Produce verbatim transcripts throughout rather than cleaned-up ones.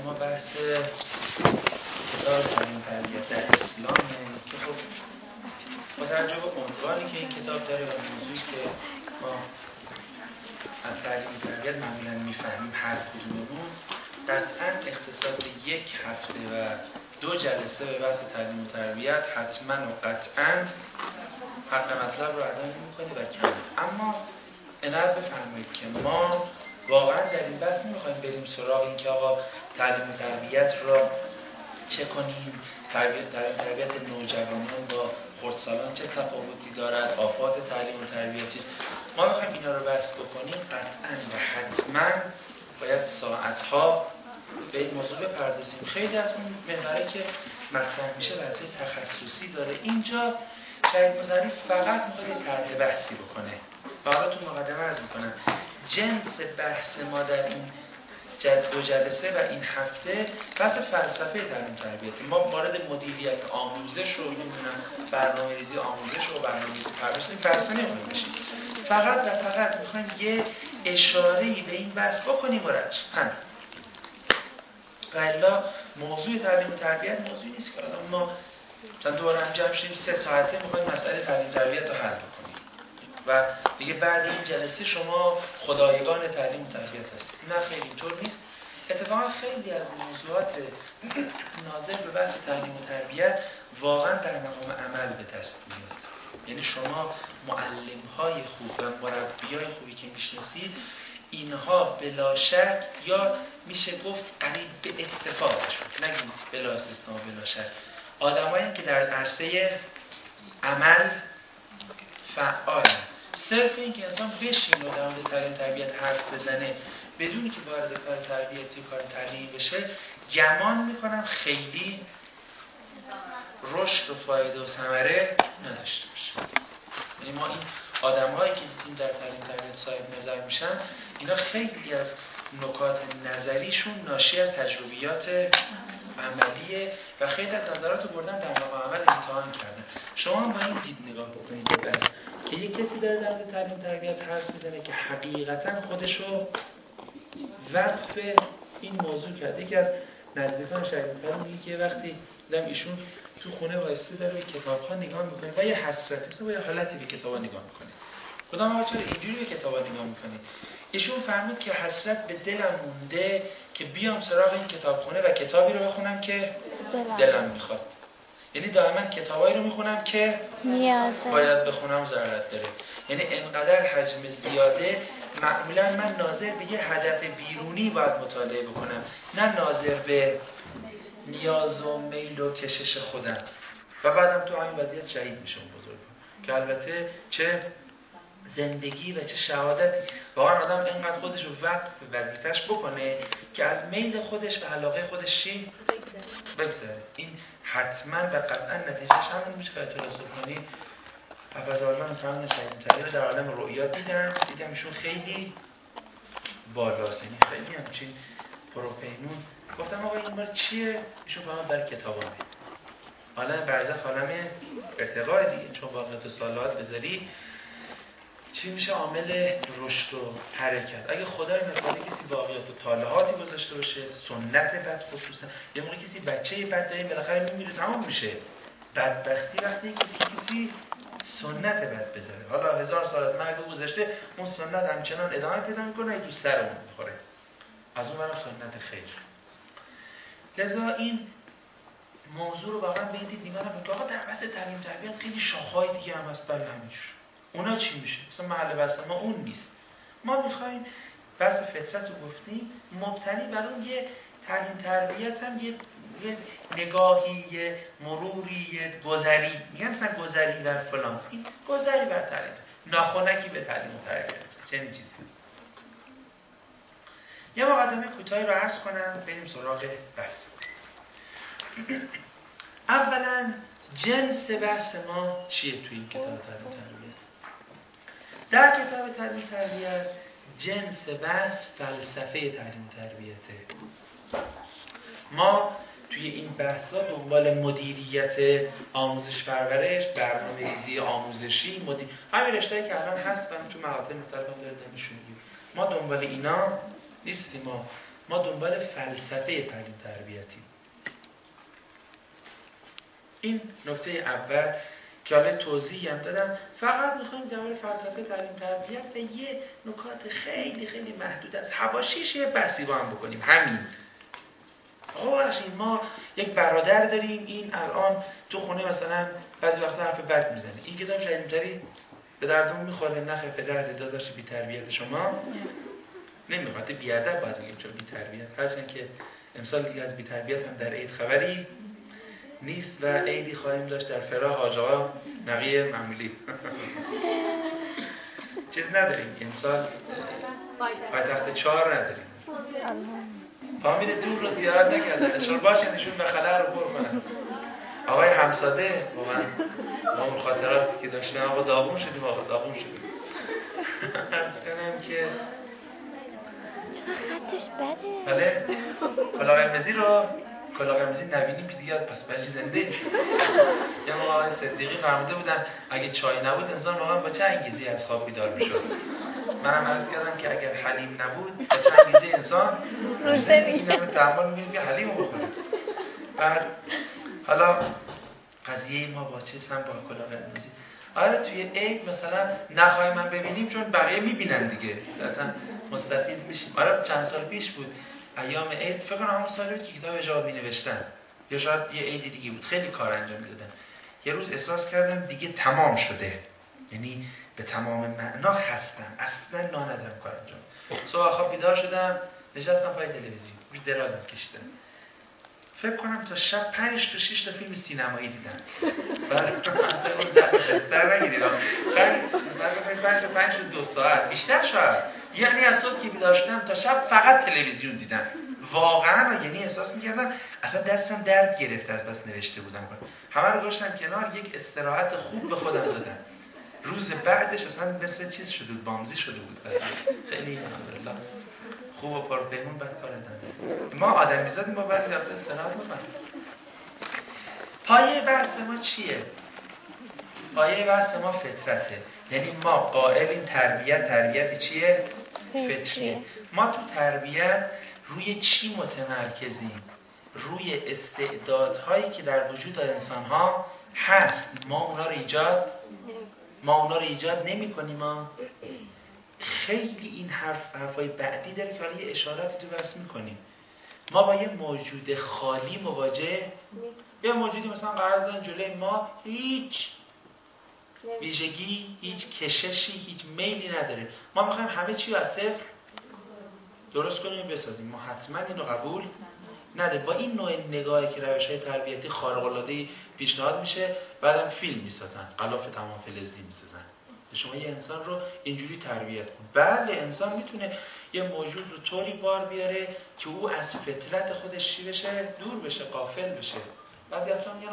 ما بحث کتاب تعلیم تربیت در اسلامه که خب با توجه به عنوانی که این کتاب داره و موضوعی که ما از تعلیم تربیت معمولا میفهمیم هر کدوممون قطعا اختصاص یک هفته و دو جلسه به بحث تعلیم و تربیت حتما و قطعا حق مطلب رو ادا نمی‌کنه و کم. اما اینقدر بفرمایید که ما واقعا در این بحث نمیخوایم بریم سراغ این که آقا تعلیم و تربیت را چه کنیم، تربیت تعلیم تربیت نوجوانان با خردسالان چه تفاوتی دارد، آفات تعلیم و تربیت چیست. ما میخوایم اینا رو بحث بکنیم، قطعا و حتما باید ساعتها به این موضوع بپردازیم. خیلی از اون محوری که مطرح میشه بحث تخصصی داره. اینجا شاید مدرب فقط میخواد یه طرح بحثی بکنه و حالا تو مقدمه عرض میکنم جنس بحث ما در این دو جلسه و این هفته بحث فلسفه تعلیم تربیت. ما وارد مدیریت آموزش رو نمیدونم برنامه‌ریزی آموزش و برنامه‌ریزی پرورش بحث نمی‌کنیم بشیم. فقط و فقط می‌خوایم یه اشاره‌ای به این بحث بکنیم و رد هم. و الا موضوع تعلیم و تربیت موضوعی نیست که الان ما چند دوره هم جمع شدیم سه ساعته می‌خوایم مسئله تعلیم تربیت رو حل بکنیم و دیگه بعد این جلسه شما خدایگان تعلیم و تربیت هستید. نه خیلی اینطور نیست. اتفاقا خیلی از موضوعات ناظر به بحث تعلیم و تربیت واقعا در مقام عمل به دست میاد. یعنی شما معلم‌های خوب و مربیای خوبی که میشناسید اینها بلا شک یا میشه گفت قریب به اتفاقشون، نگیم بلا استثنا و بلا شک، آدمایی که در عرصه عمل فعالن. صرف این که انسان بشین و در مورد تعلیم تربیت حرف بزنه بدون که وارد کار تربیتی کار تعلیمی بشه، گمان میکنم خیلی رشد و فایده و ثمره نداشته باشه. یعنی ما این آدم‌هایی که دیدیم در تعلیم تربیت صاحب نظر میشن، اینا خیلی از نکات نظریشون ناشی از تجربیات عملیه و خیلی از نظرات رو بردن در مقام عمل امتحان کردن. شما با این دید نگاه بکنید ببینید که یک کسی داره در مورد تعلیم تربیت حرف میزنه که حقیقتا خودشو وقف این موضوع کرده. یکی از نزدیکان شهید میگه که وقتی دیدم ایشون تو خونه وایساده داره به کتاب‌ها نگاه میکنه و یه حسرت مثلا یه حالتی به کتابا نگاه میکنه. خودم آقا چرا اینجوری به کتابا نگاه میکنید؟ ایشون فرمود که حسرت به دلم مونده که بیام سراغ این کتابخونه و کتابی رو بخونم که دلم, دلم میخواد. یعنی دائما کتابایی رو میخونم که نیازه باید بخونم ضرورت داره. یعنی انقدر حجم زیاده معمولا من ناظر به یه هدف بیرونی باید مطالعه بکنم، نه ناظر به نیاز و میل و کشش خودم و بعدم تو همین وضعیت شهید میشم بزرگم که البته چه زندگی و چه شهادتی. واقعا آدم اینقدر خودش رو وقف به وظیفه‌اش بکنه که از میل خودش و علاقه خودش چی بگذره. این حتما و قطعا نتیجهش همون میشه که اعتراض کنی. حفظالله مثلا شهید تغییر در عالم رؤیا دیدم دیدم ایشون خیلی بالاست، یعنی خیلی همچین پروپینون. گفتم آقا این بار چیه؟ ایشون فهمید برای کتابانه. عالم برزخ عالم ارتقاء دیگه، چون واقعیت سالات بذاری چی میشه عامل رشد و حرکت. اگه خدای نکنه کسی واقعیت و طالعاتی گذاشته باشه، سنت بد خصوصا یه موقع کسی بچه بد داره بالاخره میمیره تمام میشه. بدبختی وقتی کسی کسی سنت بد بذاره، حالا هزار سال از مرگ گذشته اون سنت همچنان ادامه پیدا میکنه و تو سرمون میخوره. از اون برای سنت خیر. لذا این موضوع رو واقعا به این دید نگاه نکنید. آقا در بحث تعلیم تربیت خیلی شاخه‌های دیگه هم هست. بله همینجور. اونا چی میشه؟ مثلا محل بحث ما اون نیست. ما میخوایم بحث فطرت رو گفتیم مبتنی بر اون یه تعلیم تربیت هم یه, یه نگاهی، یه مروری، یه گذری، میگن مثلا گذری بر فلان، این گذری بر تعلیم، ناخنکی به تعلیم تربیت، چنین چیزی. یه مقدمه کوتاهی رو عرض کنم بریم سراغ بحث. اولا جنس بحث ما چیه توی این کتاب تعلیم تربیت؟ در کتاب تعلیم تربیت جنس بحث فلسفه تعلیم تربیته. ما توی این بحثا دنبال مدیریت آموزش پرورش، برنامه‌ریزی آموزشی، مدیر همین رشته‌ای که الان هستن تو مقاطع مختلف هم داریم نشون میدیم. ما دنبال اینا نیستیم. ما ما دنبال فلسفه تعلیم تربیتی. این نکته اول که حالا توضیحی هم دادم. فقط میخوایم در مورد فلسفه تعلیم تربیت و یه نکات خیلی خیلی محدود از حواشیش یه بحثی با هم بکنیم. همین. آقا بخشید ما یک برادر داریم، این الان تو خونه مثلا بعضی وقتا حرف بد میزنه. این کتاب شدیدتری به دردمون میخوره، نخه به درد داداش بی تربیت شما نمیخواد. بی ادب باید بگیم چون بی تربیت. هرچند که امسال دیگه از بی تربیت هم در عید خبری نیست و عیدی خواهیم داشت در فرح حاج آقا نقی معمولی. چیز نداریم امسال، پایتخت چهار نداریم. فامیل دور رو زیارت نکردن، اشار باشن ایشون به خلع رو پر کنن. آقای همساده واقعا ما اون خاطراتی که داشتن آقا داغون شدیم، آقا داغون شدیم. عرض کنم که چرا خطش بده؟ بله کلاه قرمزی رو کلاه قرمزی نبینیم که دیگه پس بچی زنده ایم. یه موقع آقای صدیقی فرموده بودن اگه چای نبود انسان واقعا با چه انگیزی از خواب بیدار میشد. منم عرض کردم که اگر حلیم نبود با چه انگیزی انسان روزه میگه همه تحمل میگیم که حلیم رو بخوریم. بعد حالا قضیه ما با چیز هم با کلاه قرمزی. آره توی عید مثلا نخواهی من ببینیم چون بقیه میبینن دیگه. مثلا مستفیض میشیم. آره چند سال پیش بود ایام عید، فکر کنم همون سالی بود که کتاب اجابه می نوشتن یا شاید یه عیدی دیگه بود، خیلی کار انجام میدادم. یه روز احساس کردم دیگه تمام شده، یعنی به تمام معنا خستم، اصلا نا ندارم کار انجام. صبح خواب بیدار شدم، نشستم پای تلویزیون، روی درازم کشیدم. فکر کنم تا شب پنج تا شش تا فیلم سینمایی دیدم. بعد مثلا اون زد بستر نگیریدم. بعد مثلا پنج تا پنج تا دو ساعت بیشتر شاید. یعنی از صبح که بیدار شدم تا شب فقط تلویزیون دیدم. واقعا یعنی احساس می‌کردم اصلا دستم درد گرفت از بس نوشته بودم. همه رو گذاشتم کنار، یک استراحت خوب به خودم دادم. روز بعدش اصلا مثل چیز شده بود، بامزی شده بود. خیلی الحمدلله خوب و پرپیمون بعد کار دادم. ما آدمیزادیم با بعضی وقتا استراحت می‌کنیم. پایه بحث ما چیه؟ پایه بحث ما فطرته. یعنی ما قائلیم تربیت تربیت چیه؟ فطریه. ما تو تربیت روی چی متمرکزیم؟ روی استعدادهایی که در وجود انسان‌ها هست. ما اونا رو ایجاد ما اونا رو ایجاد نمی‌کنیم. ما خیلی این حرف حرفای بعدی داره که حالا یه اشاراتی تو بس می‌کنیم. ما با یه موجود خالی مواجه یه موجودی مثلا قرار دادن جلوی ما هیچ ویژگی، هیچ کششی، هیچ میلی نداره. ما میخوایم همه چی رو از صفر درست کنیم و بسازیم. ما حتما اینو قبول نداره. با این نوع نگاهی که روش‌های تربیتی خارق‌العاده‌ای پیشنهاد میشه، بعدم فیلم میسازن، غلاف تمام فلزی میسازن. شما یه انسان رو اینجوری تربیت کن. بله انسان میتونه یه موجود رو طوری بار بیاره که او از فطرت خودش چی بشه؟ دور بشه، غافل بشه. بعضی وقتا میگن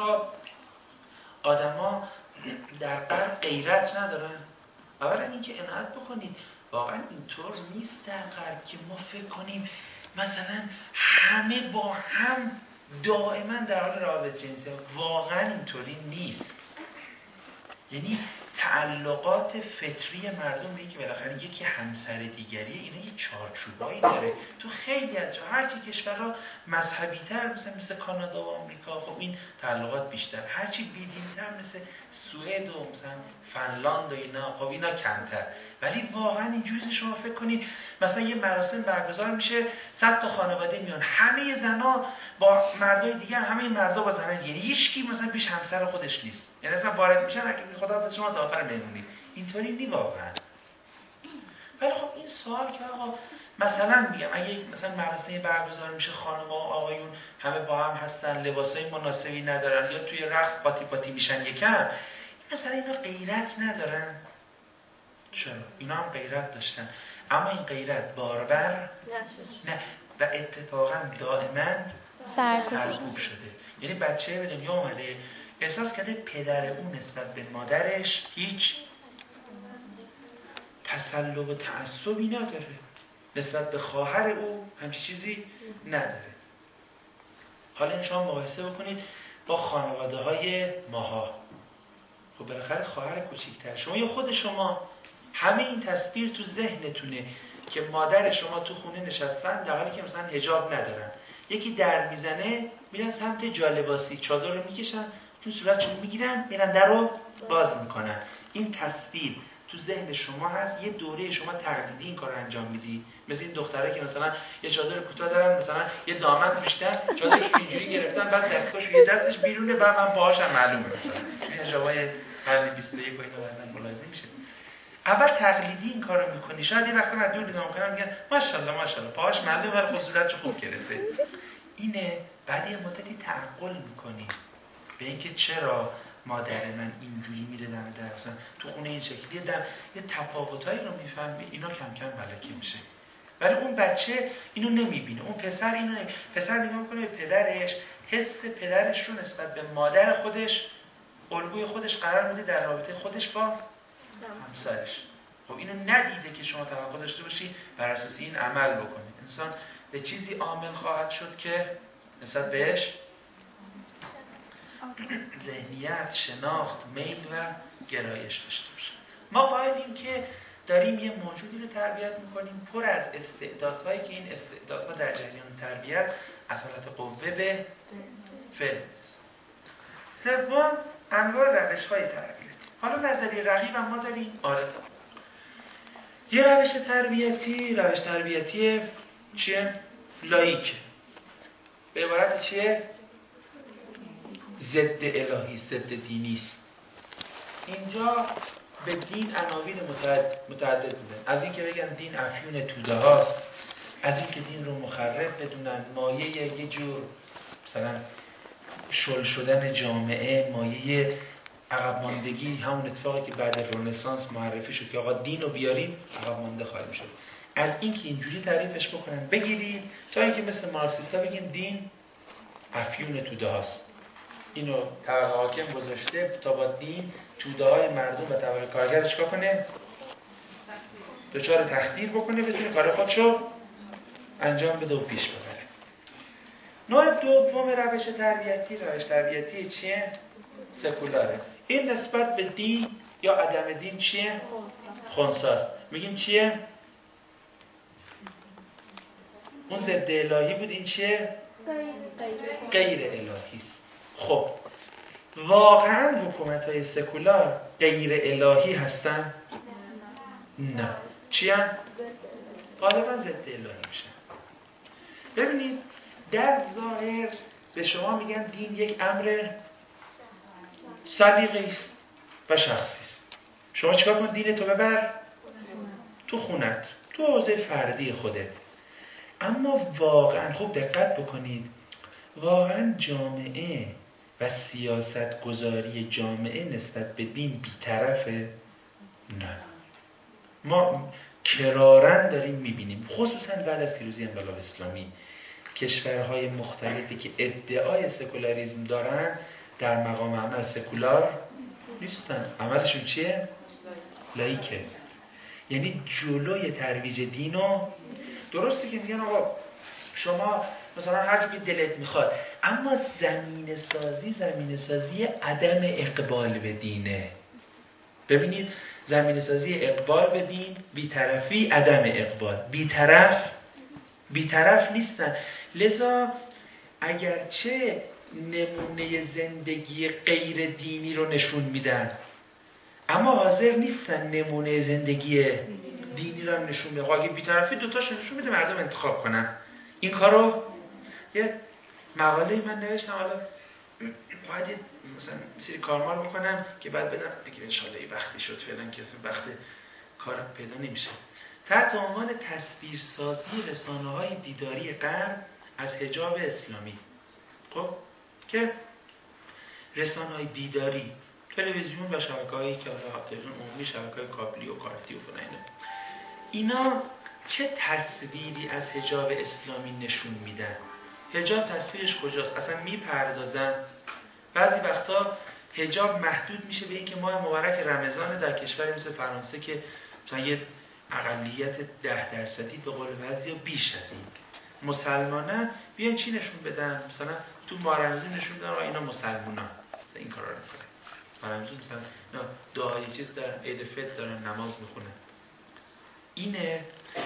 آدما در غرب غیرت ندارن. اولا اینکه عنایت بکنید واقعا اینطور نیست در غرب که ما فکر کنیم مثلا همه با هم دائما در حال روابط جنسی. واقعا اینطوری نیست. یعنی تعلقات فطری مردم به که بالاخره یکی همسر دیگری، اینا یه چارچوبایی داره. تو خیلی از جاها هرچی کشورها مذهبی‌تر مثلا مثل کانادا و آمریکا، خب این تعلقات بیشتر. هرچی بی‌دین‌تر مثل سوئد و مثلا فنلاند و اینا، خب اینا کمتر. ولی واقعا اینجوری شما فکر کنید مثلا یه مراسم برگزار میشه، صد تا خانواده میان، همه زنا با مردای دیگر، همه مردا با زنا، یعنی هیچ کی مثلا پیش همسر خودش نیست. یعنی مثلا وارد میشن اگه خدا شما تا آخر مهمونی. اینطوری نی واقعا. ولی خب این سوال که آقا مثلا میگم اگه مثلا مراسمی برگزار میشه، خانم‌ها و آقایون همه با هم هستن، لباسای مناسبی ندارن یا توی رقص پاتی پاتی میشن یکم، مثلا اینا غیرت ندارن؟ چرا؟ اینا هم غیرت داشتن، اما این غیرت باربر نه و اتفاقا دائما سرکوب شده. یعنی بچه به دنیا اومده احساس کرده پدر اون نسبت به مادرش هیچ تسلب و تعصبی نداره، نسبت به خواهر او همچین چیزی نداره. حالا این شما مقایسه بکنید با خانواده های ماها. خب بالاخره خواهر کوچیک‌تر شما یا خود شما، همه این تصویر تو ذهنتونه. که مادر شما تو خونه نشستن در حالی که مثلا حجاب ندارن، یکی در میزنه میرن سمت جالباسی، چادر رو میکشن تو صورتشون میگیرن میرن در رو باز میکنن. این تصویر تو ذهن شما هست، یه دوره شما تقلیدی این کار رو انجام میدی. مثل این دختره که مثلا یه چادر کوتاه دارن، مثلا یه دامن پوشیدن، چادرش اینجوری گرفتن، بعد دستاش یه دستش بیرونه، بعد من باهاشم معلومه مثلا این حجابای قرن بیست و یک و اینا بعدن ملاحظه میشه. اول تقلیدی این کارو میکنی، شاید یه وقتی من دور نگاه میکنم میگن ماشاءالله ماشاءالله پاهاش معلومه ولی صورتش خوب گرفته. اینه بعد یه مدتی تعقل میکنی به اینکه چرا مادر من اینجوری میره دم در، مثلا تو خونه این شکلیه، دم یه تفاوتایی رو میفهمی، اینا کم کم ملکه میشه. ولی اون بچه اینو نمیبینه، اون پسر اینو نمی... پسر نگاه میکنه به پدرش، حس پدرش رو نسبت به مادر خودش الگوی خودش قرار میده در رابطه خودش با همسرش. خب اینو ندیده که شما توقع داشته باشی بر اساس این عمل بکنید. انسان به چیزی عامل خواهد شد که نسبت بهش ذهنیت، شناخت، میل و گرایش داشته باشه. ما قائلیم که داریم یه موجودی رو تربیت میکنیم پر از استعدادهایی که این استعدادها در جریان تربیت از حالت قوه به فعل میرسن. سوم، انواع روش‌های تربیت. حالا نظریه رقیب هم ما داریم. آره، یه روش تربیتی، روش تربیتی چیه؟ لایک. به عبارت چیه؟ ضد الهی، ضد دینی است. اینجا به دین عناوین متعدد میدن، از اینکه بگن دین افیون توده هاست، از اینکه دین رو مخرب بدونن، مایه یه جور مثلا شل شدن جامعه، مایه عقب ماندگی، همون اتفاقی که بعد رنسانس معرفی شد که آقا دین رو بیاریم عقب مانده خواهیم شد. از اینکه اینجوری تعریفش بکنن بگیرید تا اینکه مثل مارکسیستا بگیم دین افیون توده هاست، اینو طبقه حاکم گذاشته تا با دین توده های مردم و طبقه کارگر چیکار کنه؟ دچار تخدیر بکنه، بتونه کار خودشو انجام بده و پیش ببره. نوع دوم روش تربیتی، روش تربیتی چیه؟ سکولاره. این نسبت به دین یا عدم دین چیه؟ خنثی‌ست. میگیم چیه؟ اون ضد الهی بود، این چیه؟ غیر الهی است. خب واقعا حکومت‌های سکولار غیر الهی هستن؟ نه. چی هم؟ غالبا ضد الهی میشن. ببینید در ظاهر به شما میگن دین یک امر سلیقه‌ای است و شخصی است. شما چیکار کن؟ دین تو ببر تو خونت، تو حوزه فردی خودت. اما واقعا خوب دقت بکنید، واقعا جامعه و سیاست گذاری جامعه نسبت به دین بی‌طرفه؟ نه. ما کرارن داریم میبینیم، خصوصا بعد از پیروزی انقلاب اسلامی، کشورهای مختلفی که ادعای سکولاریسم دارن در مقام عمل سکولار نیستن. عملشون چیه؟ لایکه. یعنی جلوی ترویج دینو، درسته که میگن آقا شما مثلا هر جو که دلت میخواد، اما زمین سازی زمین سازی عدم اقبال به دینه. ببینید زمین سازی اقبال به دین، بی‌طرفی عدم اقبال، بی‌طرف بی‌طرف نیستن. لذا اگرچه نمونه زندگی غیر دینی رو نشون میدن، اما حاضر نیستن نمونه زندگی دینی رو نشون بدن. اگه بی‌طرفی دوتاش نشون میده مردم انتخاب کنن. این کارو یه مقاله من نوشتم، حالا باید مثلا سری کارمال بکنم که بعد بدم، اگه انشالله یه وقتی شد، فعلا که اصلا وقت کار پیدا نمیشه. تحت عنوان تصویرسازی رسانه‌های دیداری غرب از حجاب اسلامی. خب که رسانه‌های دیداری، تلویزیون و شبکه‌هایی که حالا تلویزیون عمومی، شبکه‌های کابلی و کارتی و فلان اینا، اینا چه تصویری از حجاب اسلامی نشون میدن؟ حجاب تصویرش کجاست؟ اصلا میپردازن بعضی وقتا حجاب محدود میشه به اینکه ماه مبارک رمضان در کشوری مثل فرانسه که مثلا یه اقلیت ده درصدی به قول بعضیا بیش از این مسلمانن، بیان چی نشون بدن؟ مثلا تو ماه رمضان نشون بدن اینا مسلمانن، این کارا رو میکنن. ماه رمضان مثلا اینا دعای چیز دارن، عید فطر دارن، نماز میخونن. اینه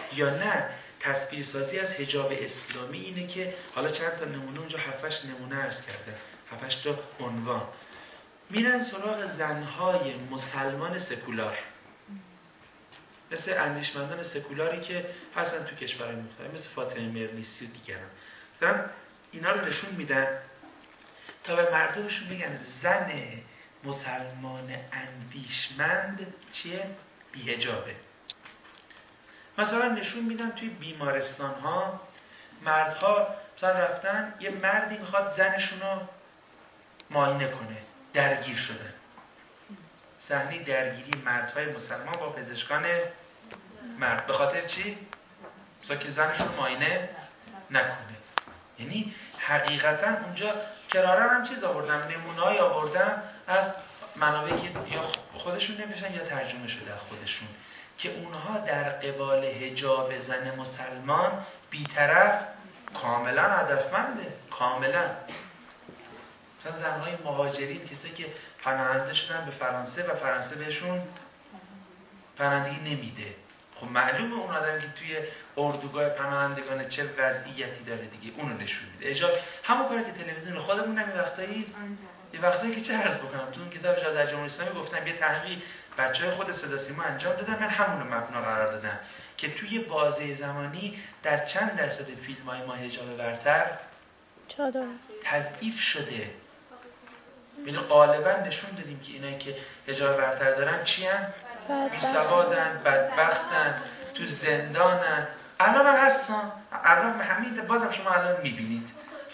یا نه تصویرسازی از حجاب اسلامی اینه که حالا چند تا نمونه اونجا هفتش نمونه عرض کرده، هفتش تا عنوان، میرن سراغ زنهای مسلمان سکولار مثل اندیشمندان سکولاری که هستن تو کشورهای مختلف مثل فاطمه مرنیسی و دیگران، دارن اینا رو نشون میدن تا به مردمشون بگن زن مسلمان اندیشمند چیه؟ بی‌حجابه. مثلا نشون میدن توی بیمارستان ها مردها مثلا رفتن یه مردی میخواد زنشون رو معاینه کنه، درگیر شدن، صحنه درگیری مردهای مسلمان با پزشکان مرد. به خاطر چی؟ مثلا که زنشون رو معاینه نکنه. یعنی حقیقتا اونجا کرارن هم چیز آوردن، نمونه‌ای آوردن از منابعی که یا خودشون نوشتن یا ترجمه شده از خودشون که اونها در قبال حجاب زن مسلمان بی‌طرف کاملا هدفمنده، کاملا. مثلا زنهای مهاجرین، کسی که پناهنده شدن به فرانسه و فرانسه بهشون پناهندگی نمیده، خب معلومه اون آدمی که توی اردوگاه پناهندگان چه وضعیتی داره دیگه، اونو نشون میده. اجازه همون کاری که تلویزیون خودمونم یه وقتایی یه وقتایی که چه عرض بکنم تو اون کتاب جا در جمهوری اسلامی گفتم یه تحقیقی بچهای خود صدا سیما انجام دادن، من همون رو مبنا قرار دادم که توی بازه زمانی در چند درصد فیلم‌های ما حجاب برتر چادر تضعیف شده. یعنی غالبا نشون دادیم که اینایی که حجاب برتر دارن چی ان؟ بی‌سوادن، بدبختن، تو زندانن. الان هم هستن، الان همین بازم شما الان میبینید.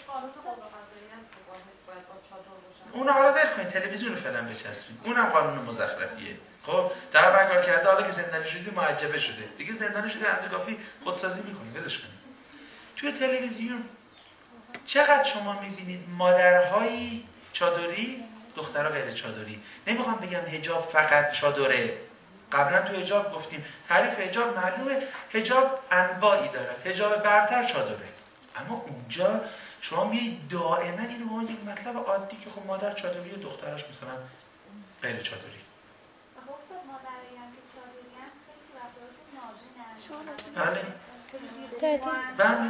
اون حالا ول کنید، تلویزیون رو فعلا بچسبید، اونم قانون مزخرفیه. خب در برکار کرده، حالا که زندانی شده معجبه شده دیگه، زندانی شده از کافی خودسازی میکنه، ولش کنید. توی تلویزیون چقدر شما میبینید مادرهای چادری، دخترها غیر چادری. نمیخوام بگم حجاب فقط چادره، قبلا تو حجاب گفتیم تعریف حجاب معلومه، حجاب انواعی داره، حجاب برتر چادره، اما اونجا شما میایید دائما اینو با یک مطلب عادی که خب مادر چادری و دخترش مثلا غیر چادری. خب صد مادری هم که چادری هم خیلی رفتارشون ناجونه. بله بله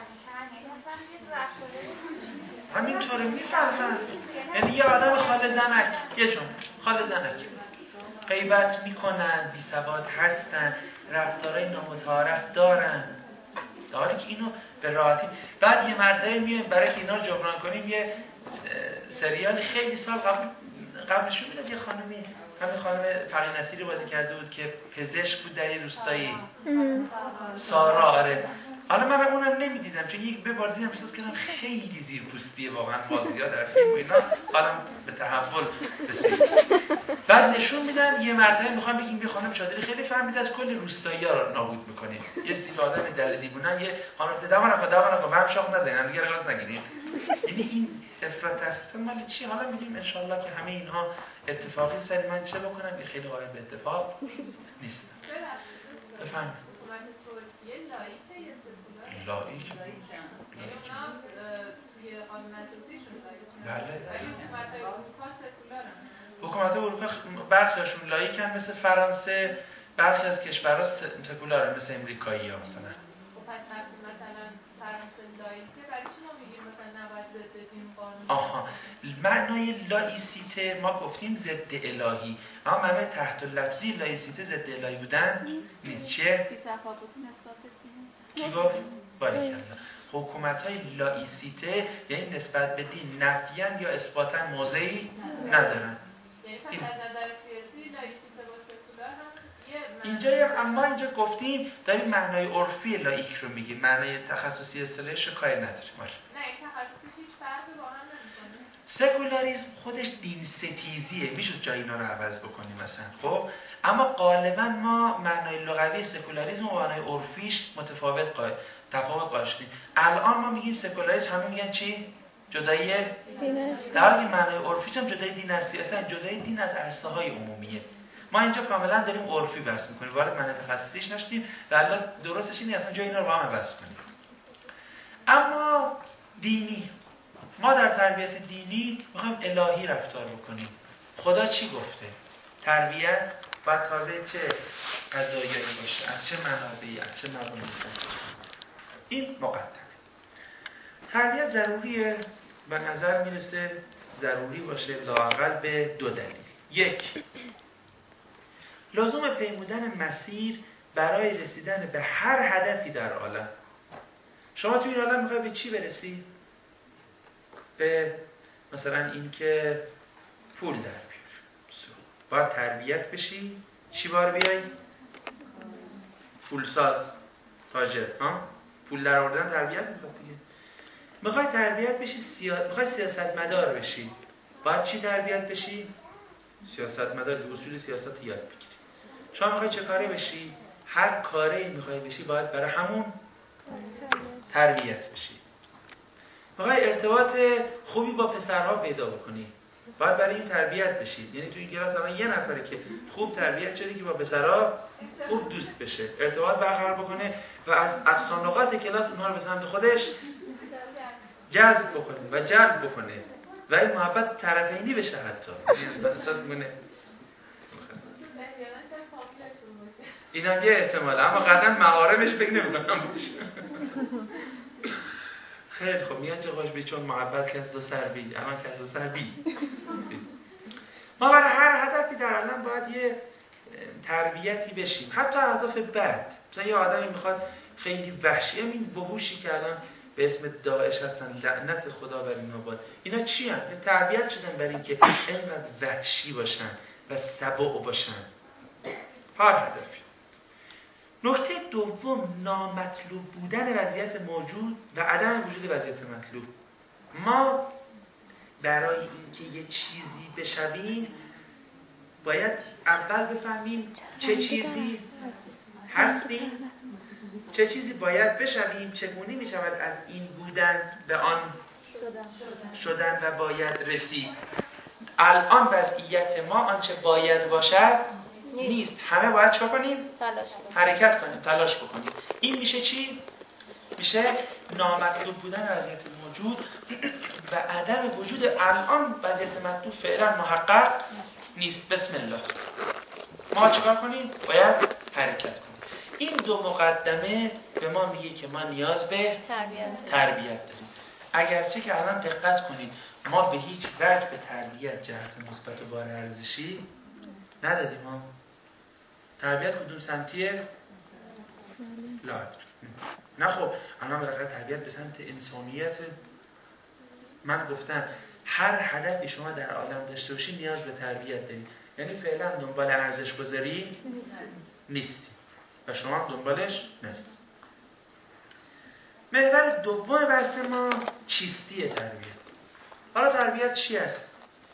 همینطوره، میفهمن. یعنی یه آدم خاله زنک، یه جون خاله زنک غیبت میکنن، بی سواد هستن، رفتارهای نامتعارف دارن، داری که اینو به راحتی. بعد یه مرده میایم برای که اینا رو جبران کنیم، یه سریال خیلی سال قبل قبلشون میداد، یه خانمی، همین خانم فقیه نصیری بازی کرده بود که پزشک بود در یه روستایی، سارا. آره حالا من اونم نمیدیدم چون یک به بار دیدم احساس کردم خیلی زیرپوستیه واقعا بازی‌ها در فیلم و اینا، حالا به تحول رسید. بعد نشون میدن یه مرتبه میخوام بگیم یه خانم چادری خیلی فهمیده از کل روستایی‌ها رو نابود می‌کنه، یه سری آدم دل دیوونن، یه خانم دمانم با دمانم با هم شاخ نزنین، دیگه راز نگیرین. یعنی این افراط تفریط مال چی؟ حالا می‌بینیم ان شاءالله که همه اینها اتفاقی سری من چه بکنم که خیلی قائل به اتفاق نیست. بفهم لایک توی قانون اساسیشون لایک. بله. حکومت‌های اروپا سکولارن. حکومت اروپا برخیاشون لایکن مثل فرانسه، برخی از کشورها سکولارن مثل امریکایی‌ها مثلا. خب پس مثلا فرانسه لایکه، برای چی ما میگیم مثلا نباید ضد دین قانون؟ آها، معنای لایسیته ما گفتیم ضد الهی، اما معنای تحت اللفظی لایسیته ضد الهی بودن نیست. چه؟ بی‌تفاوتی نسبت به دین. کی گفت؟ باریکلا. حکومت‌های لایسیته یعنی نسبت به دین نفیاً یا اثباتاً موضعی ندارن. یعنی پس از نظر سیاسی لایسیته با سکولار هم یه اینجا هم، اما اینجا گفتیم داریم معنای عرفی لایک رو میگیم، معنای تخصصی اصطلاحیش رو کاری نداریم. نه این تخصصیش هیچ فرقی با هم نمی‌کنه. سکولاریسم خودش دین ستیزیه، میشد جای اینا رو عوض بکنیم مثلا، خب اما غالبا ما معنای لغوی سکولاریسم و معنای عرفیش متفاوت قائل تفاوت قائل شدیم. الان ما میگیم سکولاریسم، همه میگن چی؟ جدایی دین. در حالی که معنای عرفیش هم جدایی دین از سیاست، جدایی دین از عرصه‌های عمومیه. ما اینجا کاملا داریم عرفی بحث می‌کنیم، وارد معنای تخصصیش نشدیم و الان درستش اینه اصلا جای اینا رو با هم عوض کنیم. اما دینی، ما در تربیت دینی میخوایم الهی رفتار بکنیم. خدا چی گفته؟ تربیت باید تابع چه قضایایی باشه، از چه منابعی، از چه موانعی. این مقدمه. تربیت ضروریه، به نظر میرسه ضروری باشه لااقل به دو دلیل. یک، لزوم پیمودن مسیر برای رسیدن به هر هدفی در عالم. شما توی این عالم میخوای به چی برسی؟ به مثلا این که پول در بیاری، باید تربیت بشی چی بار بیایی؟ پولساز، تاجر. ها؟ پول در آوردن تربیت میخواد دیگه. میخوای تربیت بشی سیا... میخوای سیاستمدار بشی، باید چی تربیت بشی؟ سیاستمدار. به اصول سیاست یاد بگیری. شما میخوای چه کاره بشی؟ هر کاری میخوای بشی باید برای همون تربیت بشی. میخوای ارتباط خوبی با پسرها پیدا بکنی، باید برای این تربیت بشی. یعنی تو این کلاس الان یه نفره که خوب تربیت شده که با پسرها خوب دوست بشه، ارتباط برقرار بکنه و از افسانه‌ات کلاس اونها رو به سمت خودش جذب بکنه و جلب بکنه و این محبت طرفینی بشه. حتی احساس می‌کنه اینم یه احتماله، اما قطعا محارمش فکر نمی‌کنم باشه. خیلی خب میان چه خوش بی، چون محبت که از دو سر بی، الان که از دو سر بی. ما برای هر هدفی در عالم باید یه تربیتی بشیم، حتی اهداف بد. مثلا یه آدمی میخواد خیلی وحشی، همین وحوشی که الان به اسم داعش هستن، لعنت خدا بر اینا باد، اینا چی هم؟ تربیت شدن برای اینکه اینقدر وحشی باشن و سبع باشن. هر هدفی. نکته دوم، نامطلوب بودن وضعیت موجود و عدم وجود وضعیت مطلوب. ما برای اینکه یه چیزی بشویم باید اول بفهمیم چه چیزی هستیم، چه چیزی باید بشویم، چگونه می شود از این بودن به آن شدن و باید رسید. الان وضعیت ما آنچه باید باشد نیست. همه باید چه کنیم؟ تلاش کنیم. حرکت کنیم، تلاش بکنیم. این میشه چی؟ میشه نامطلوب بودن وضعیت موجود و عدم وجود الان وضعیت مطلوب فعلا محقق نیست. بسم الله. ما چیکار کنیم؟ باید حرکت کنیم. این دو مقدمه به ما میگه که ما نیاز به تربیت تربیت داریم. اگرچه که الان دقت کنید ما به هیچ وجه به تربیت جهت مثبت و بار ارزشی ندادیم. ما تربیت کدوم سمتیه؟ لا. نه خب الان بالاخره تربیت به سمت انسانیت. من گفتم هر هدفی شما در عالم داشته باشید نیاز به تربیت دارید. یعنی فعلا دنبال ارزش گذاری نیستی و شما هم دنبالش نرید. محور دوم بحث ما چیستی تربیت. حالا تربیت چی است؟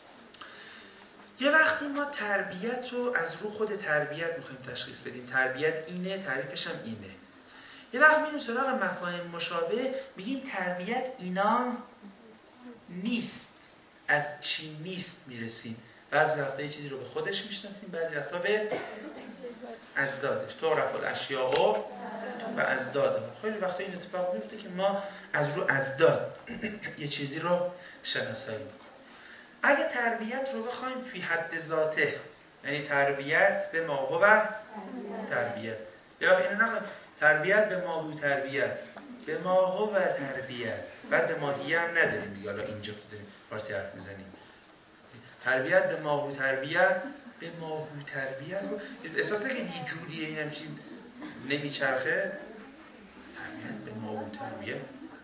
یه وقتی ما تربیت رو از رو خود تربیت میخوایم تشخیص بدیم، تربیت اینه، تعریفش هم اینه. یه وقت میریم سراغ مفاهیم مشابه، میگیم تربیت اینا نیست. از چی نیست میرسیم. بعضی وقتا یه چیزی رو به خودش میشناسیم، بعضی وقتا به ازدادش. تعرف الاشیاء و ازداد. خیلی وقتا این اتفاق میفته که ما از رو ازداد یه چیزی رو شناسایی میکنیم. اگه تربیت رو بخوایم فی حد ذاته، یعنی تربیت به ماهو و تربیت، یا اینو نخواهیم تربیت به ماهو تربیت، به ماهو و تربیت، بعد به ماهیه هم نداریم دیگه. حالا اینجا که داریم فارسی حرف میزنیم، تربیت به ماهو تربیت، به ماهو تربیت رو احساسه که یه جوریه این همچین نمیچرخه. تربیت به ماهو تربیت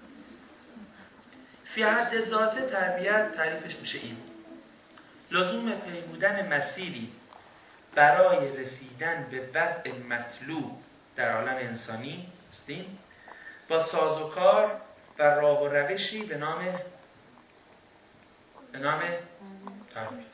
فی حد ذات تربیت تعریفش میشه این: لزوم پیمودن مسیری برای رسیدن به وضع مطلوب در عالم انسانی هستیم با سازوکار و راه و روشی به نام به نام تربیت.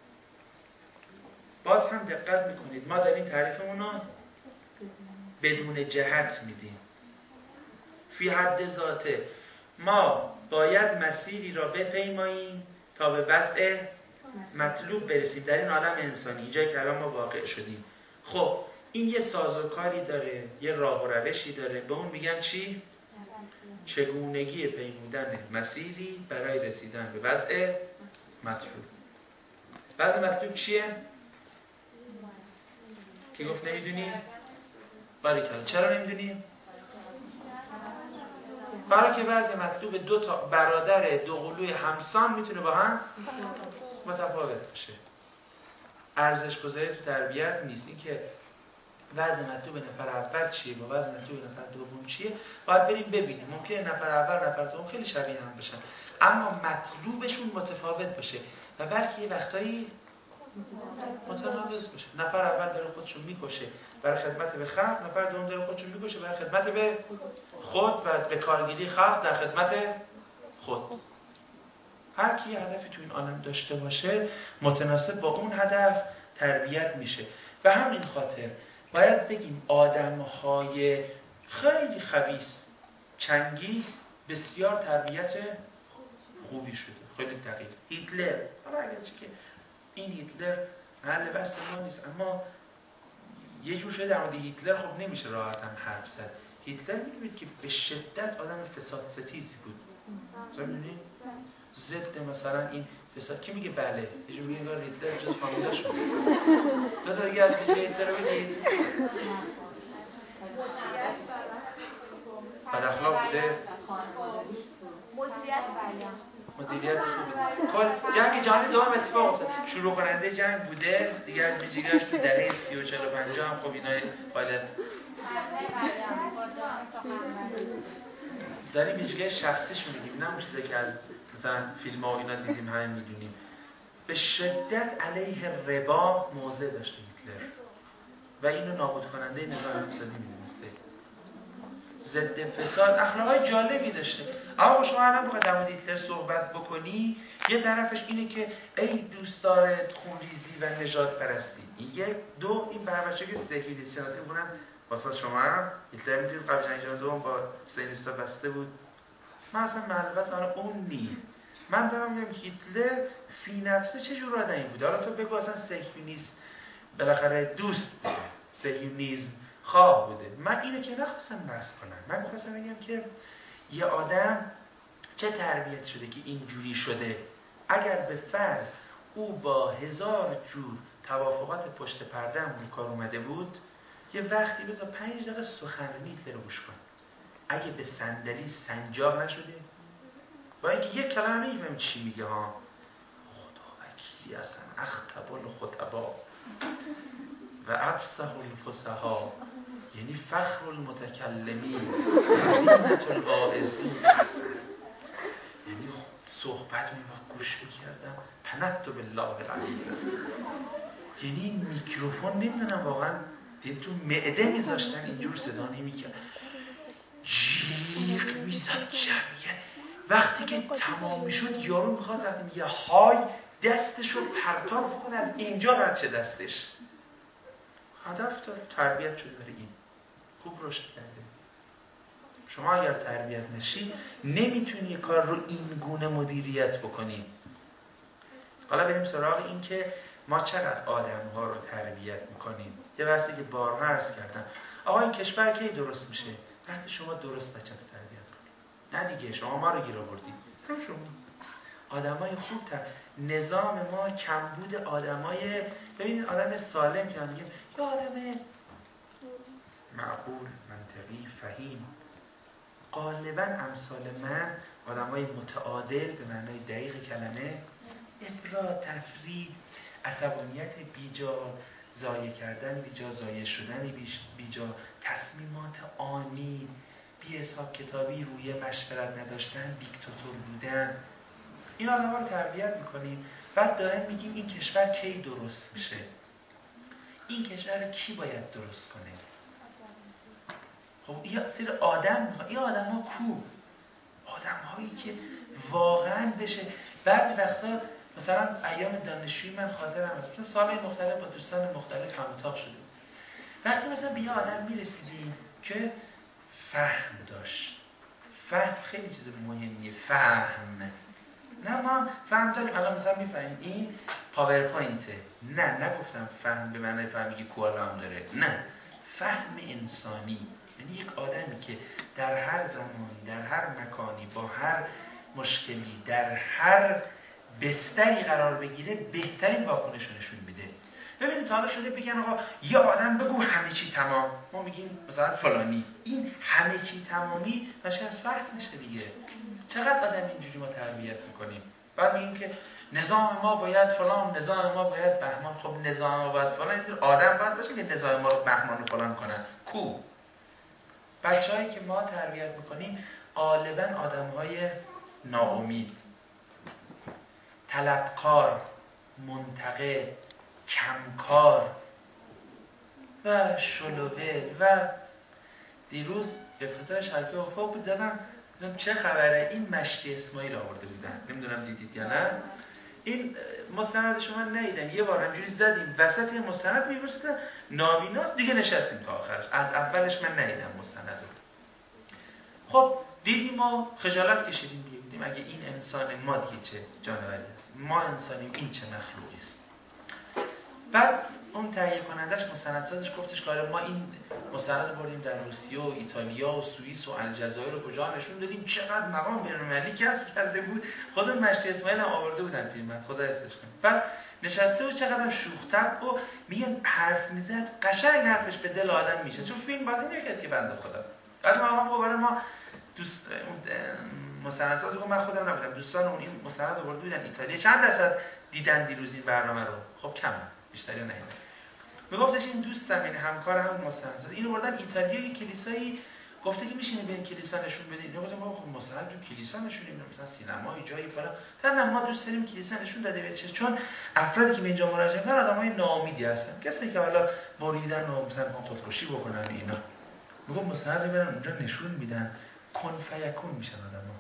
باز هم دقت میکنید ما داریم تعریفمون رو بدون جهت میدیم. فی حد ذاته ما باید مسیری را بپیماییم تا به وضع مطلوب برسیم در این عالم انسانی، جایی که الان ما واقع شدیم. خب این یه سازوکاری داره، یه راه و روشی داره، به اون میگن چی؟ چگونگی پیمودن مسیری برای رسیدن به وضع مطلوب. وضع مطلوب چیه؟ کی گفت نمیدونی؟ باریکلا. چرا نمیدونی؟ برای که وضع مطلوب دو تا برادر دو قلوی همسان میتونه با هم متفاوت باشه. ارزش گذاری تو تربیت نیست. این که وضع مطلوب نفر اول چیه با وضع مطلوب نفر دوم چیه باید بریم ببینیم. ممکنه نفر اول نفر دوم خیلی شبیه هم بشن اما مطلوبشون متفاوت باشه و بلکه یه وقتایی متناقض باشه. نفر اول داره خودشو میکشه برای خدمت به خلق، نفر دوم داره خودشو میکشه برای خدمت به خود و به کارگیری خلق در خدمت خود. هر کی هدفی تو این عالم داشته باشه متناسب با اون هدف تربیت میشه. به همین خاطر باید بگیم آدم‌های خیلی خبیث چنگیز بسیار تربیت خوبی شده، خیلی دقیق. هیتلر، حالا اگرچه که این هیتلر محل بحث ما نیست اما یه جور شده در مورد هیتلر خب نمیشه راحت هم حرف زد. هیتلر میدونید که به شدت آدم فساد ستیزی بود. مثلا میدونید ضد مثلا این فساد کی میگه بله یه جور میگه انگار هیتلر جز فامیلا شد. دو تا دیگه از میشه هیتلر رو بگید. بد اخلاق بوده، مدیریت مدیریت خوبی. کل جنگ جهانی دوم اتفاق افتاد. شروع کننده جنگ بوده دیگه از ویژگی‌هاش تو دهه سی و چهل و پنجاه هم خب اینا باید داریم ویژگی شخصیش میگیم، نه اون چیزی که از مثلا فیلم‌ها و اینا دیدیم همین میدونیم. به شدت علیه ربا موضع داشته هیتلر و اینو نابود کننده نظام اقتصادی می‌دونسته. ضد فساد، اخلاقای جالبی داشته. اما شما الان بخواد در مورد هیتلر صحبت بکنی یه طرفش اینه که ای دوستدار خونریزی و نژاد پرستی، یک دو این بچه‌ها که استهلیست شناسی می‌کنن واسه شما هیتلر می‌دونید قبل جنگ جهانی دوم با استالینیستا بسته بود. من اصلا معلومه اصلا اون نی من دارم میگم هیتلر فی نفسه چه جور آدمی بود. حالا تو بگو اصلا صهیونیست بالاخره دوست بوده، صهیونیسم خواه بوده. من اینو که نخواستم بحث کنم. من می‌خواستم بگم که یه آدم چه تربیت شده که اینجوری شده. اگر به فرض او با هزار جور توافقات پشت پرده هم کار اومده بود یه وقتی بذار پنج دقیقه سخنرانی هیتلر رو گوش کن. اگه به صندلی سنجاب نشده با اینکه یک کلمه نمی‌فهمی چی میگه ها، خدا وکیلی اصلا اختب الخطبا و افصح الفصحا یعنی فخر المتکلمین زینت الواعظین اصلا یعنی صحبت می‌کنم گوش می‌کردم پنهت بالله العلی یعنی این میکروفون نمیدونم واقعا تو معده میذاشتن اینجور صدا نمی‌کرد، جیغ میزد جمعیت. وقتی که تمام میشد یارو میخواست وقتی میگه های دستشو پرتاب بکنه از اینجا رد چه دستش. هدف داره، تربیت شده برای این، خوب رشد کرده. شما اگر تربیت نشی نمیتونی یه کار رو این گونه مدیریت بکنی. حالا بریم سراغ این که ما چقدر آدم ها رو تربیت میکنیم. یه وقتی که بارها عرض کردم آقا این کشور کی درست میشه؟ وقتی شما درست بچه رو تربیت کنید. نه دیگه شما ما رو گیر آوردید. شما آدمای خوب تر. نظام ما کمبود آدمای ببینید آدم سالم که میگه یه آدم معقول، منطقی، فهیم. غالبا امثال من آدمای متعادل به معنای دقیق کلمه، افراط، تفرید، عصبانیت بیجا، ضایع کردن بیجا، ضایع شدن بیجا، تصمیمات آنی، بی حساب کتابی، روی مشورت نداشتن، دیکتاتور بودن. این آدم‌ها رو تربیت می‌کنیم. بعد دائم میگیم این کشور کی درست میشه؟ این کشور رو کی باید درست کنه؟ خب یه سری آدم می‌خواد. این آدم‌ها کو؟ آدم‌هایی که واقعاً بشه. بعضی وقتا مثلا ایام دانشجویی من خاطرم هست مثلا سال‌های مختلف با دوستان مختلف هم اتاق شده. وقتی مثلا به یه آدم میرسیدیم که فهم داشت. فهم خیلی چیز مهمیه. فهم. نه ما فهم داریم الان مثلا میفهمیم این پاورپوینته. نه نگفتم فهم به معنی فهمی که کوالا هم داره. نه، فهم انسانی یعنی یک آدمی که در هر زمانی، در هر مکانی، با هر مشکلی، در هر بستری قرار بگیره بهترین واکنش رو نشون میده. ببینید حالا شده بگن آقا یه آدم بگو همه چی تمام، ما میگیم مثلا فلانی. این همه چی تمامی باشه از فرق میشه دیگه. چقدر آدم اینجوری ما تربیت میکنیم، بعد میگیم که نظام ما باید فلان، نظام ما باید بهمان. خب نظام ما باید فلان، این آدم باید باشه که نظام ما رو بهمان و فلان کنن. کو بچه‌هایی که ما تربیت میکنیم غالبا آدم‌های ناامید، طلبکار، منتقد، کمکار و شلوول. و دیروز افتتاح شبکه افق بود، زدم چه خبره، این مشتی اسماعیل آورده بودن، نمیدونم دیدید یا نه. این مستندش من ندیدم، یه بار همجوری زدیم وسط این مستند می‌رسید نابیناست دیگه، نشستیم تا آخرش. از اولش من ندیدم مستندو. خب دیدیم و خجالت کشیدیم، دیدیم اگه این انسان ما دیگه چه جانوری است، ما انسانیم، این چه مخلوقی است. بعد اون تهیه کنندش مستندسازش گفتش که ما این مستند بردیم در روسیه و ایتالیا و سوئیس و الجزایر و کجا نشون دادیم، چقدر مقام بین‌المللی کسب کرده بود. خود مشتی اسماعیل هم آورده بودن پیرمرد، خدا حفظش کنه. بعد نشسته و چقدر شوخ طبع و میگن حرف میزد، قشنگ حرفش به دل آدم میشه، چون فیلم بازی نمی‌کرد که بنده خدا. بعد ما هم برای ما دوست اون مستندساز گفت من خودم نبودم، دوستان اون این مستند آورده بودن ایتالیا، چند درصد دیدن دیروز این برنامه رو؟ خب کم، بیشتری ندیدن. میگفتش این دوستم، این همکارم مستندساز، اینو بردن ایتالیا، یه کلیسایی گفته که میشینه بریم کلیسا نشون بدید. اینا گفتم خب مستند تو کلیسا نشون میدیم، مثلا سینمای جایی فلان. تا ما دوست داریم کلیسا نشون داده بشه، چون افرادی که به اینجا مراجعه میکنن آدمای ناامیدی هستن، کسی که حالا بریدن و مثلا خودکشی بکنن اینا. میگم مستند برن اونجا نشون میدن، کن فیکون میشن آدما.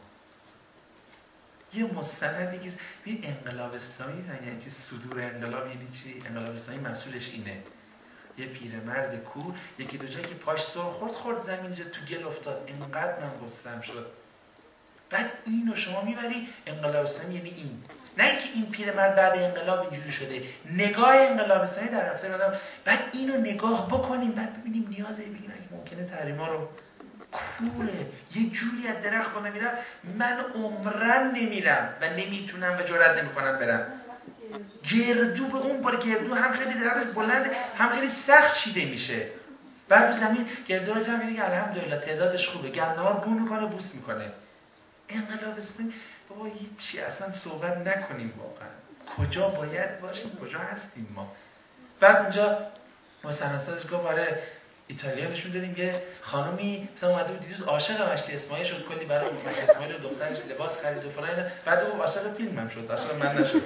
یه مستندی که ببین انقلاب اسلامی یعنی چی، صدور انقلاب یعنی چی؟ انقلاب اسلامی مسئولش اینه، یه پیرمرد کور یکی دو جایی که پاش سر خورد خورد زمین جا تو گل افتاد، اینقدر من گسترم شد. بعد اینو شما میبری انقلاب اسلامی یعنی این، نه اینکه این پیرمرد بعد انقلاب اینجوری شده، نگاه انقلاب اسلامی در رفتار آدم. بعد اینو نگاه بکنیم، بعد ببینیم نیازه بگیم که ممکنه تحریما رو کوره یه جوری از درخت بالا میرم، من عمرن نمیرم و نمیتونم و جرئت نمیکنم برم. گردو به اون بار گردو هم خیلی درخت بلند هم خیلی سخت چیده میشه، بعد رو زمین گردو رو جمع میگه الحمدلله تعدادش خوبه، گندم‌ها بو میکنه بوس میکنه. انقلاب اسلامی بابا هیچی اصلا صحبت نکنیم، واقعا کجا باید باشیم، کجا هستیم ما. بعد اونجا مستندساز گفت آره ایتالیا نشون دادیم که خانومی مثلا اومده بود دیروز عاشق مشتی اسماعیل شد، کلی برای مشتی اسماعیل و دخترش لباس خرید و فلان، بعد اون عاشق فیلمم شد، عاشق من نشد.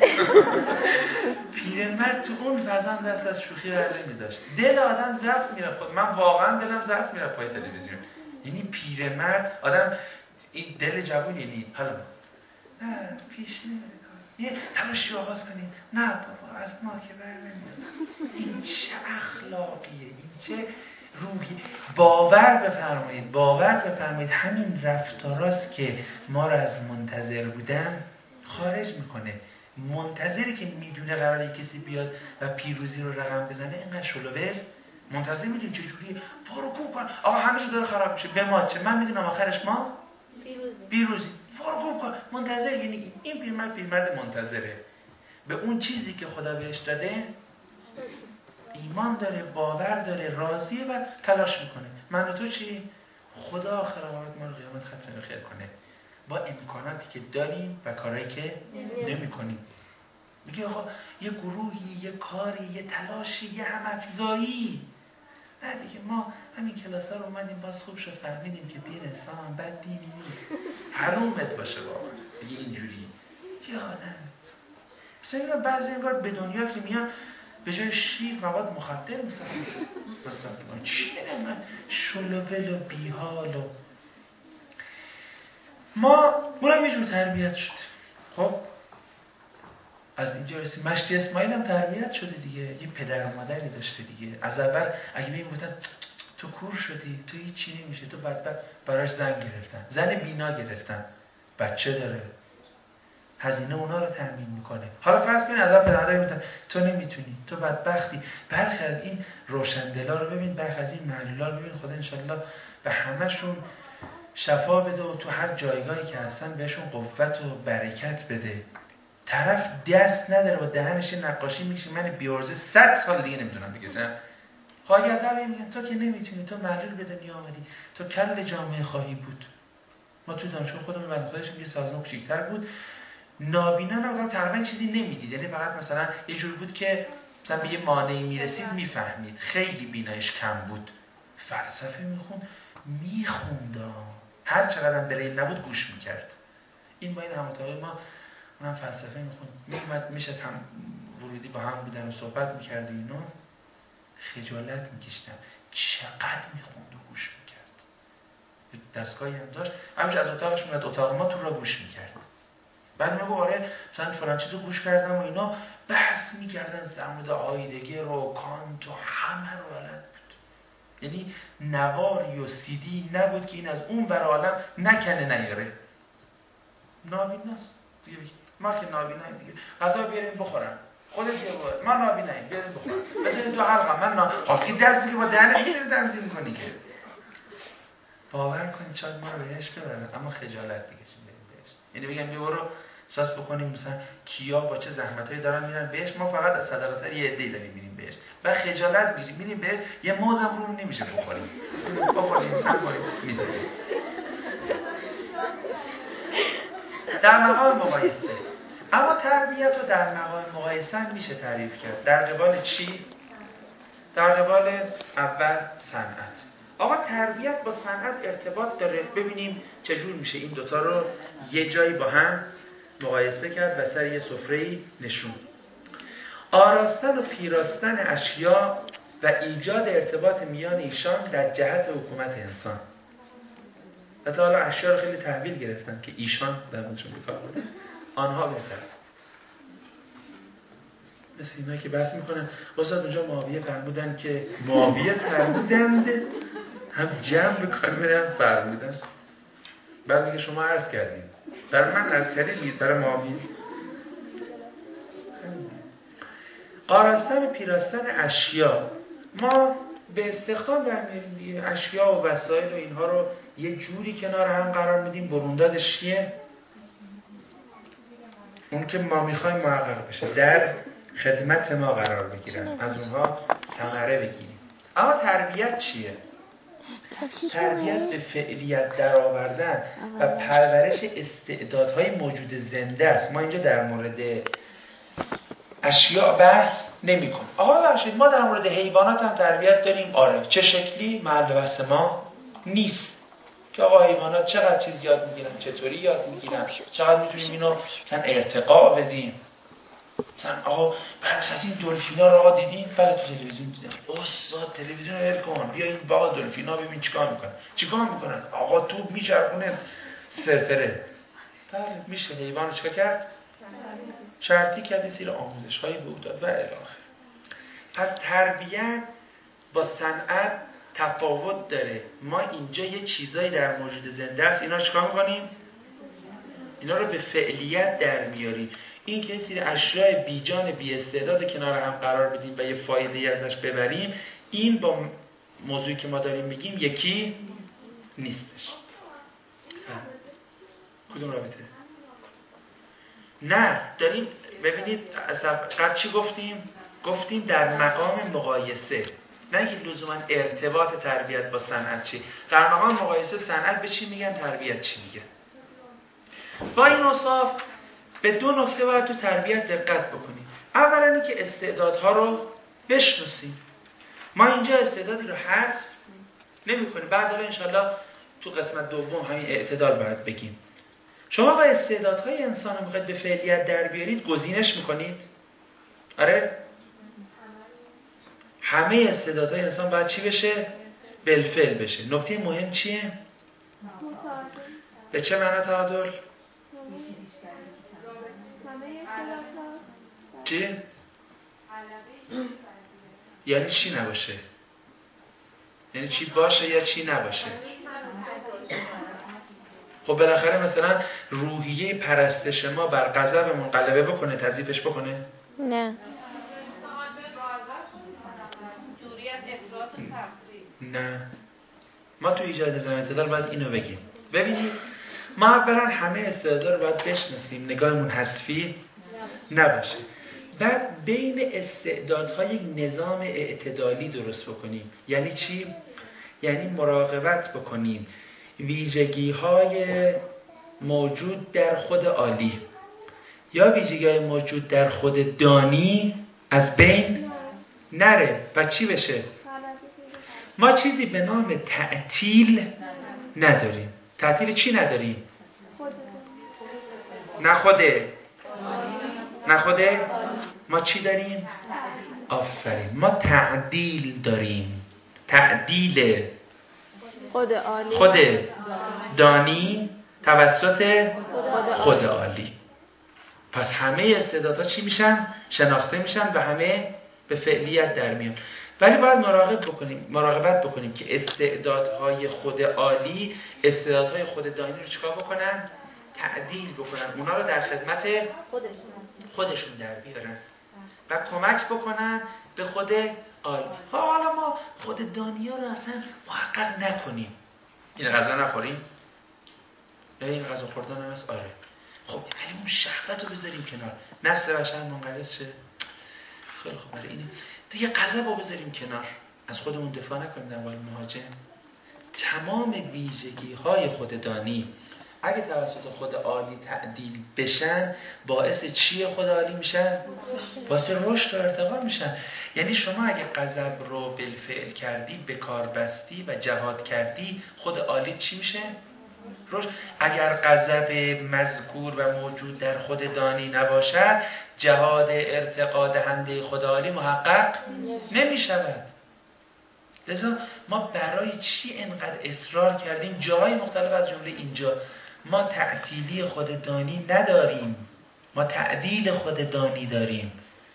پیرمرد تو اون فضا دست از شوخی بر نمی‌داشت، دل آدم ضعف میره. خود من واقعا دلم ضعف میره پای تلویزیون. یعنی پیرمرد آدم این دل جوون یعنی حالا نه پیش نمیره یه تلاشی آغاز کنیم، نه بابا از ما که بر نمیاد. این چه اخلاقیه، این چه روحی. باور بفرمایید، باور بفرمایید همین رفتاراست که ما را از منتظر بودن خارج میکنه. منتظری که میدونه قراره کسی بیاد و پیروزی رو رقم بزنه اینقدر شلوول منتظر میدونیم چه جوریه، فاروکو کن آقا همه چی داره خراب میشه به ما چه، من میدونم آخرش ما پیروزی پیروزی فاروکو کن. منتظر یعنی این پیرمرد پیرمرد منتظره به اون چیزی که خدا بهش داده، ایمان داره، باور داره، راضیه و تلاش میکنه. من و تو چی؟ خدا آخر آمد ما رو قیامت ختم خیر کنه با امکاناتی که داریم و کارهایی که نمی کنیم. میگه آقا یه گروهی، یه کاری، یه تلاشی، یه هم‌افزایی. نه دیگه ما همین کلاس ها رو اومدیم باز خوب شد فهمیدیم که دین اسلام هم بد دینی نیست، حرومت باشه واقعا دیگه اینجوری. یه آدم مثلا بعضی انگار به دنیا که میان به جای شیر مواد مخدر مثلا مثلا چی میدونم شلوول و بیحال و ما اونم یه جور تربیت شده. خب از اینجا رسیم مشتی اسماعیل هم تربیت شده دیگه، یه پدر و مادری داشته دیگه. از اول اگه بهم گفتن تو کور شدی، تو هیچی نمیشه، تو بدبخت، براش زن گرفتن، زن بینا گرفتن، بچه داره، هزینه اونا رو تامین میکنه. حالا فرض کنید از اول پدر میگن تو نمیتونی، تو بدبختی. برخی از این روشندلا رو ببین، برخی از این معلولا رو ببین، خدا انشالله به همشون شفا بده و تو هر جایگاهی که هستن بهشون قوت و برکت بده. طرف دست نداره با دهنش نقاشی میشه من بیارزه صد سال دیگه نمیتونم بکشم. هایزر میگن تو که نمیتونی، تو معلول به دنیا آمدی، تو کل جامعه خواهی بود. ما تو دانشگاه خودمون بنده خودش یه سازمان کوچیک‌تر بود، نابینا نبودم تقریبا چیزی نمیدید، یعنی فقط مثلا یه جور بود که مثلا به یه مانعی میرسید میفهمید، خیلی بینایش کم بود. فلسفه میخوند، میخوند هر چقدر بریل نبود گوش میکرد. این با این هماتاقی ما اونم فلسفه میخوند، میومد میشه از هم ورودی با هم بودن و صحبت میکرد اینو خجالت میکشتم چقدر میخوند و گوش میکرد. دستگاهی هم داشت، همیشه از اتاقش میاد اتاق ما تو را گوش میکرد. بعد میگه آره مثلا فلان چیزو گوش کردم و اینا بحث میکردن در مورد هایدگر و کانت و همه رو بلد بود. یعنی نواری و سیدی نبود که این از اون بر عالم نکنه نیاره. نابیناست دیگه. ما که نابیناییم دیگه، غذا بیاریم بخورم خودت بیار، ما نابیناییم بیاریم بخورم بزنیم تو حلقم من نا حاکی دست دیگه با دهنه میتونی تنظیم کنی که باور کنید شاید ما رو بهش ببرن اما خجالت بکشیم بریم بهش. یعنی بگم بیا برو ساس بکنیم مثلا کیا با چه زحمتایی دارن میرن بهش، ما فقط از صدقه سر یه عده‌ای داریم میریم بهش و خجالت میکشیم میریم بهش، یه موزم رو نمیشه بخوریم بخوریم نخوریم میذاریم. در مقام مقایسه، اما تربیت رو در مقام مقایسه میشه تعریف کرد. در قبال چی؟ در قبال اول صنعت. آقا تربیت با صنعت ارتباط داره، ببینیم چجور میشه این دوتا رو یه جایی با هم مقایسه کرد و سر یه سفره‌ای نشون. آراستن و پیراستن اشیا و ایجاد ارتباط میان ایشان در جهت حکومت انسان. حتی حالا اشیا رو خیلی تحویل گرفتن که ایشان در موردشون بکار بودن، آنها بهتر. مثل اینایی که بحث میکنن واسه اونجا معاویه فرمودن که معاویه فرمودند هم جمع بکنم برم فرمودن. بعد میگه شما عرض کردید برای من عرض کردید برای معاویه. آراستن و پیراستن اشیا، ما به استخدام برمیاریم دیگه، اشیا و وسایل و اینها رو یه جوری کنار هم قرار میدیم. بروندادش چیه؟ اون که ما میخوایم محقق بشه، در خدمت ما قرار بگیرن، از اونها ثمره بگیریم. اما تربیت چیه؟ تربیت به فعلیت در آوردن و پرورش استعدادهای موجود زنده است. ما اینجا در مورد اشیاء بحث نمی کنیم. آقا ببخشید ما در مورد حیوانات هم تربیت داریم. آره چه شکلی؟ محل بحث ما نیست که آقا حیوانات چقدر چیز یاد میگیرن، چطوری یاد میگیرن، چقدر میتونیم اینو مثلا ارتقا بدیم. مثلا آقا برخ از این دلفینا رو آقا دیدین؟ بله تو تلویزیون دیدم. استاد تلویزیون رو ول کن بیا این باغ دلفینا ببین چیکار میکنن. چیکار میکنن؟ آقا توپ میچرخونه فرفره. بله میشه. حیوان رو چیکار کرد؟ شرطی کردی زیر آموزش هایی به او داد و الی آخر. پس تربیت با صنعت تفاوت داره. ما اینجا یه چیزایی در موجود زنده است، اینا چیکار میکنیم؟ اینا رو به فعلیت در میاریم. این که سری اشیاء بیجان بی استعداد کنار هم قرار بدیم و یه فایده‌ای ازش ببریم، این با موضوعی که ما داریم میگیم یکی نیستش. کدوم رابطه؟ نه داریم ببینید قبل چی گفتیم؟ گفتیم در مقام مقایسه، نه اینکه لزوما ارتباط تربیت با صنعت چی. در مقام مقایسه صنعت به چی میگن، تربیت چی میگن. با این اوصاف به دو نکته باید تو تربیت دقت بکنیم. اولا اینکه استعدادها رو بشناسیم. ما اینجا استعدادی رو حذف نمی‌کنیم. بعد حالا انشالله تو قسمت دوم همین اعتدال باید بگیم. شما با استعدادهای انسان رو میخواید به فعلیت در بیارید، گزینش میکنید؟ آره؟ همه استعدادهای انسان باید چی بشه؟ بالفعل بشه. نکته مهم چیه؟ به چه معنی تعادل؟ چی؟ یعنی چی نباشه؟ یعنی چی باشه یا چی نباشه؟ خب بالاخره مثلا روحیه پرستش ما بر غضبمون غلبه بکنه، تضعیفش بکنه؟ نه. دوری از افراط و تفریط. نه. ما تو ایجاد نظام اعتدال باید اینو بگیم. ببینید ما اولا همه استعداد رو باید بشناسیم. نگاهمون حذفی نباشه. بعد بین استعدادها یک نظام اعتدالی درست بکنیم. یعنی چی؟ یعنی مراقبت بکنیم ویژگی‌های موجود در خود عالی یا ویژگی‌های موجود در خود دانی از بین نره و چی بشه؟ ما چیزی به نام تعطیل نداریم. تعطیل چی نداریم؟ نه خوده نه خوده ما چی داریم؟ آفرین، ما تعدیل داریم. تعدیل خود عالی خود دانی توسط خود عالی. پس همه استعدادها چی میشن؟ شناخته میشن و همه به فعلیت در میان. ولی باید مراقب بکنیم مراقبت بکنیم که استعدادهای خود عالی استعدادهای خود دانی رو چیکار بکنن؟ تعدیل بکنن، اونا رو در خدمت خودشون در بیارن و کمک بکنن به خود عالی. حالا ما خود دانی ها رو اصلا محقق نکنیم. این غذا نخوریم؟ این غذا خوردن هم هست؟ آره. خب ولی اون شهوت رو بذاریم کنار، نسل بشر منقرض شه. خیلی خوب، برای اینه دیگه غضب رو بذاریم کنار، از خودمون دفاع نکنیم در مورد مهاجم. تمام ویژگی های خود دانی اگه توسط خود عالی تعدیل بشن باعث چیه خود عالی میشن؟ باعث رشد و ارتقا میشن. یعنی شما اگه غضب رو بالفعل کردی، به کار بستی و جهاد کردی، خود عالی چی میشه؟ رشد. اگر غضب مذکور و موجود در خود دانی نباشد، جهاد ارتقا دهنده خود عالی محقق نمیشود. لذا ما برای چی انقدر اصرار کردیم جاهای مختلف از جمله اینجا؟ ما تعطیلی خود دانی نداریم، ما تعدیل خود دانی داریم.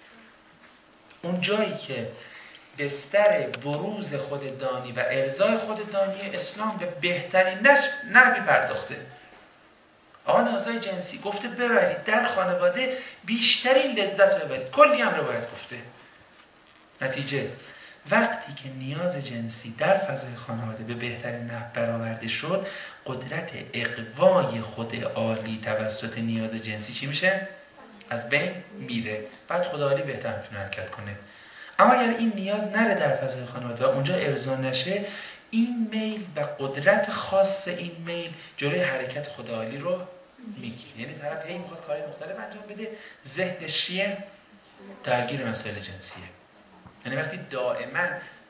اون جایی که بستر بروز خود دانی و ارضای خود دانی اسلام به بهترین نحوی پرداخته. آقا نیازهای جنسی گفته ببرید در خانواده بیشترین لذت رو ببرید، کلی هم روایت گفته. نتیجه وقتی که نیاز جنسی در فضای خانواده به بهترین نحو برآورده شد، قدرت اقوای خود عالی توسط نیاز جنسی چی میشه؟ از بین میره. بعد خود عالی بهتر میتونه حرکت کنه. اما اگر این نیاز نره در فضای خانواده و اونجا ارضا نشه، این میل و قدرت خاص این میل جلوی حرکت خود عالی رو میگیره. یعنی طرف هی میخواد کاری مختلف انجام بده، ذهنش چیه؟ درگیر مسائل جنسیه. یعنی وقتی دائما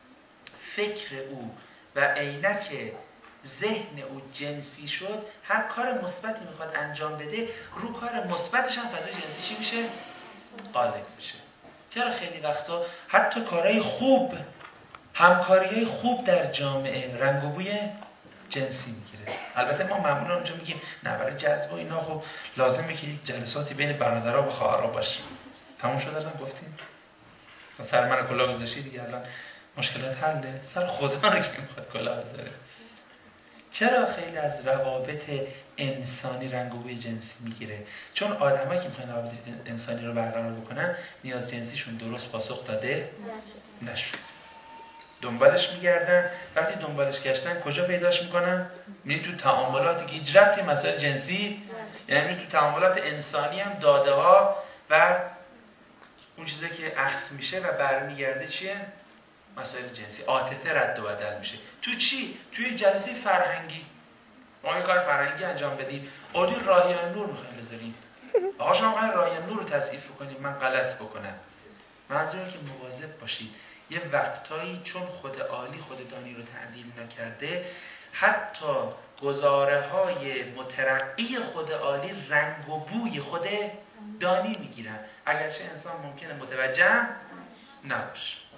فکر او و عینک ذهن او جنسی شد، هر کار مثبتی میخواد انجام بده، رو کار مثبتش هم فضای جنسی چی میشه؟ غالب میشه. چرا خیلی وقتا حتی کارهای خوب، همکاریهای خوب در جامعه رنگ و بوی جنسی میگیره؟ البته ما معمولا اونجا میگیم نه برای جذب و اینا خب لازمه که یک جلساتی بین برادرها و خواهرها باشه. تموم شد الان گفتیم؟ سر من کلاه گذاشتی دیگه الان مشکلات حله. سر خدا رو که میخواد کلاه بذاره. چرا خیلی از روابط انسانی رنگ و بوی جنسی میگیره؟ چون آدمایی که میخوان روابط انسانی رو برقرار بکنن نیاز جنسیشون درست پاسخ داده نشد، دنبالش میگردن. وقتی دنبالش گشتن کجا پیداش میکنن؟ میری تو تعاملاتی که هیچ ربطی مسائل جنسی، یعنی میری تو تعاملات انسانی هم داده ها و اون چیزی که اخذ میشه و برمیگرده چیه؟ مسائل جنسی. عاطفه رد و بدل میشه. تو چی؟ توی جلسه فرهنگی ما یه کار فرهنگی انجام بدیم، اردی راهیان نور میخوایم بذاریم، آقا شما میخواین راهیان نور رو تضعیف کنیم، من غلط بکنم. منظوره که مواظب باشید. یه وقتایی چون خود عالی خود دانی رو تعدیل نکرده، حتی گزاره های مترقی خود عالی رنگ و بوی خود دانی میگیرن، اگرچه انسان ممکنه متوجه نباشه.